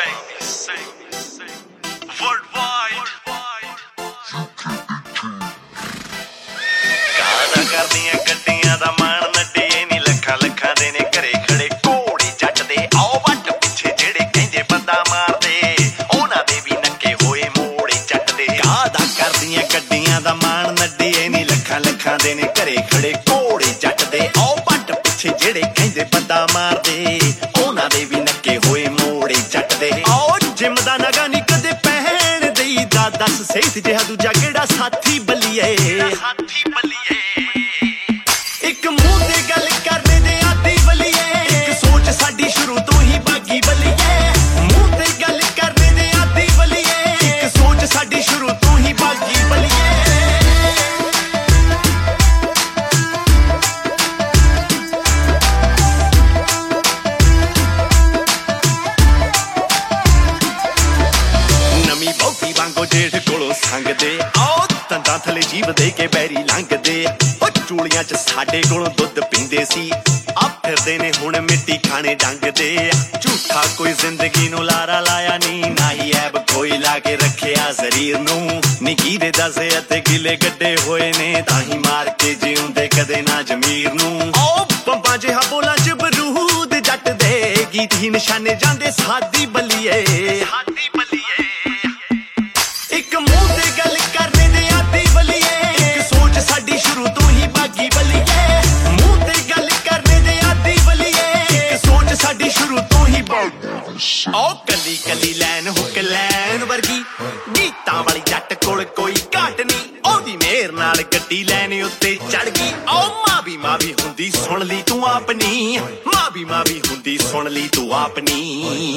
worldwide ਕਾਦਾ ਕਰਦੀਆਂ ਗੱਡੀਆਂ ਦਾ ਮਾਣ ਨੱਡੀਏ ਨੀ ਲੱਖਾਂ ਲੱਖਾਂ ਦੇ ਨੇ ਘਰੇ ਖੜੇ ਘੋੜੇ ਜੱਟ ਦੇ ਆਓ ਵੱਟ ਪਿੱਛੇ ਜਿਹੜੇ ਕਹਿੰਦੇ ਬੰਦਾ ਮਾਰਦੇ ਉਹਨਾਂ ਦੇ ਵੀ ਨੱਕੇ ਹੋਏ ਮੋੜੇ ਜੱਟ ਦੇ ਕਾਦਾ ਕਰਦੀਆਂ ਗੱਡੀਆਂ ਦਾ ਮਾਣ ਨੱਡੀਏ ਨੀ ਲੱਖਾਂ ਲੱਖਾਂ ਦੇ ਨੇ ਘਰੇ ਖੜੇ ਘੋੜੇ ਜੱਟ ਦੇ ਆਓ ਵੱਟ ਪਿੱਛੇ ਜਿਹੜੇ ਕਹਿੰਦੇ ਬੰਦਾ ਮਾਰਦੇ ਉਹਨਾਂ ਦੇ ਵੀ ਨੱਕੇ ਹੋਏ ਮੋੜੇ ਜੱਟ ਦੇ ਆਓ ਜਿਮ ਦਾ ਨਗਾ ਨੀ ਕਦੇ ਪਹਿਣ ਦੇਈਦਾ ਦੱਸ ਸੇਠ ਜਿਹਾ ਦੂਜਾ ਕਿਹੜਾ ਸਾਥੀ ਬੱਲੀਏ ਇੱਕ ਮੂੰਹ ਤੇ ਗੱਲ ਕਰਨੇ ਦੇ ਆਦੀ ਬੱਲੀਏ ਇੱਕ ਸੋਚ ਸਾਡੀ ਸ਼ੁਰੂ ਤੋਂ ਹੀ ਬਾਗੀ ਬੱਲੀਏ ਮੂੰਹ ਤੇ ਗੱਲ ਕਰਨੇ ਦੇ ਆਦੀ ਬੱਲੀਏ ਇੱਕ ਸੋਚ ਸਾਡੀ ਸ਼ੁਰੂ ਤੋਂ ਹੀ ਬਾਗੀ ਬੱਲੀਏ ਬਹੁਤੀ ਵਾਂਗੋ ਜੇਠ ਕੋਲੋਂ ਸੰਗਦੇ ਆਓ ਤੰਦਾਂ ਥਲੇ ਜੀਭ ਦੇ ਕੇ ਬੈਰੀ ਲੰਘਦੇ ਉਹ ਚੂਲੀਆਂ ਚ ਸਾਡੇ ਕੋਲੋਂ ਦੁੱਧ ਪੀਂਦੇ ਸੀ ਆ ਫਿਰਦੇ ਨੇ ਹੁਣ ਮਿੱਟੀ ਖਾਣੇ ਡੰਗਦੇ ਝੂਠਾ ਕੋਈ ਜ਼ਿੰਦਗੀ ਨੂੰ ਲਾਰਾ ਲਾਇਆ ਨੀ ਨਾ ਹੀ ਐਬ ਕੋਈ ਲਾ ਕੇ ਰੱਖਿਆ ਸਰੀਰ ਨੂੰ ਨਿੱਕੀ ਦੇ ਦਸੇ ਅਤੇ ਗਿਲੇ ਗੱਡੇ ਹੋਏ ਨੇ ਤਾਂ ਹੀ ਮਾਰ ਕੇ ਜਿਉਂਦੇ ਕਦੇ ਨਾ ਜ਼ਮੀਰ ਨੂੰ ਆਓ ਬੰਬਾਂ ਜਿਹਾ ਬੋਲਾਂ ਚ ਬਰੂਦ ਜੱਟ ਦੇ ਗੀਤ ਹੀ ਨਿਸ਼ਾਨੇ ਜਾਂਦੇ ਸਾਦੀ ਬੱਲੀਏ ਇੱਕ ਮੂੰਹ ਤੇ ਗੱਲ ਕਰਨੇ ਦੇ ਆਦੀ ਬੱਲੀਏ ਇੱਕ ਸੋਚ ਸਾਡੀ ਸ਼ੁਰੂ ਤੋਂ ਹੀ ਬਾਗੀ ਬੱਲੀਏ ਮੂੰਹ ਤੇ ਗੱਲ ਕਰਨੇ ਦੇ ਆਦੀ ਬੱਲੀਏ ਇੱਕ ਸੋਚ ਸਾਡੀ ਸ਼ੁਰੂ ਤੋਂ ਹੀ ਬਾਗੀ ਆਓ ਕੱਲੀ ਕੱਲੀ ਲੈਨ ਹੁੱਕ ਲੈਨ ਵਰਗੀ ਗੀਤਾਂ ਵਾਲੀ ਜੱਟ ਕੋਲ ਕੋਈ ਘਾਟ ਨਹੀਂ ਉਹਦੀ ਮੇਰ ਨਾਲ ਗੱਡੀ ਲੈਣ ਉੱਤੇ ਚੜ ਗਈ ਆਓ ਮਾਂ ਵੀ ਹੁੰਦੀ ਸੁਣ ਲਈ ਤੂੰ ਆਪਣੀ ਮਾਂ ਵੀ ਹੁੰਦੀ ਸੁਣ ਲਈ ਤੂੰ ਆਪਣੀ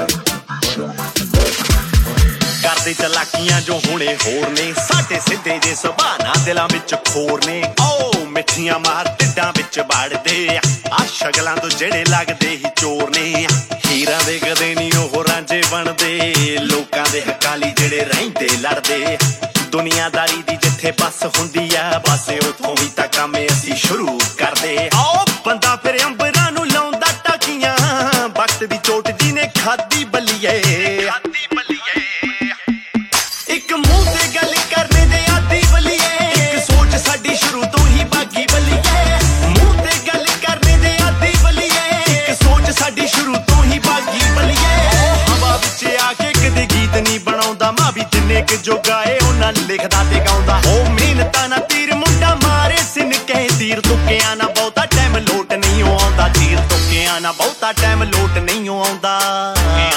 ਕਰਦੇ ਚਲਾਕੀਆਂ ਜੋ ਹੁਣੇ ਹੋਰ ਨੇ ਸਾਡੇ ਸਿੱਧੇ ਜੇ ਸੁਭਾਅ ਨਾਲ ਦਿਲਾਂ ਵਿੱਚ ਖੋਰ ਨੇ ਓ ਮਿੱਠੀਆਂ ਮਾਰ ਢਿੱਡਾਂ ਵਿੱਚ ਵੜਦੇ ਆ ਸ਼ਗਲਾਂ ਤੋਂ ਜਿਹੜੇ ਲੱਗਦੇ ਹੀ ਚੋਰ ਨੇ ਹੀਰਾਂ ਦੇ ਕਦੇ ਨਹੀਂ ਉਹ ਰਾਂਝੇ ਬਣਦੇ ਲੋਕਾਂ ਦੇ ਹੱਕਾਂ ਲਈ ਜਿਹੜੇ ਰਹਿੰਦੇ ਲੜਦੇ ਦੁਨੀਆਦਾਰੀ ਦੀ ਜਿੱਥੇ ਬੱਸ ਹੁੰਦੀ ਆ ਬਸ ਉੱਥੋਂ ਵੀ ਤਾਂ ਕੰਮ ਅਸੀਂ ਸ਼ੁਰੂ ਕਰਦੇ ਆਓ ਬੰਦਾ ਫਿਰ ਅੰਬਰਾਂ ਨੂੰ ਲਾਉਂਦਾ ਟਾਕੀਆਂ ਵਕਤ ਦੀ ਚੋਟ ਜੀ ਨੇ ਖਾਦੀ ਬੱਲੀਏ ਇੱਕ ਮੂੰਹ ਤੇ ਗੱਲ ਕਰਨੇ ਦੇ ਆਦੀ ਬੱਲੀਏ ਇੱਕ ਸੋਚ ਸਾਡੀ ਸ਼ੁਰੂ ਤੋਂ ਹੀ ਬਾਗੀ ਬੱਲੀਏ ਮੂੰਹ ਤੇ ਗੱਲ ਕਰਨੇ ਦੇ ਆਦੀ ਬੱਲੀਏ ਇੱਕ ਸੋਚ ਸਾਡੀ ਸ਼ੁਰੂ ਤੋਂ ਹੀ ਬਾਗੀ ਬੱਲੀਏ ਹਵਾ ਵਿੱਚ ਆ ਕੇ ਕਦੇ ਗੀਤ ਨਹੀਂ ਬਣਾਉਂਦਾ ਮਾਂ ਵੀ ਜਿੰਨੇ ਕਿ ਜੋ ਗਾਏ ਉਹਨਾਂ ਲਿਖਦਾ ਤੇ ਗਾਉਂਦਾ ਉਹ ਮਿਹਨਤਾਂ ਨਾਲ ਤੀਰ ਮੁੰਡਾ ਮਾਰੇ ਸਿਨ ਕਹਿ ਤੀਰ ਤੁੱਕਿਆਂ ਨਾ ਬਹੁਤਾ ਟਾਈਮ ਲੋਟ ਨਹੀਂ ਆਉਂਦਾ ਤੀਰ ਤੁੱਕਿਆਂ ਨਾ ਬਹੁਤਾ ਟਾਈਮ ਲੋਟ ਨਹੀਂ ਆਉਂਦਾ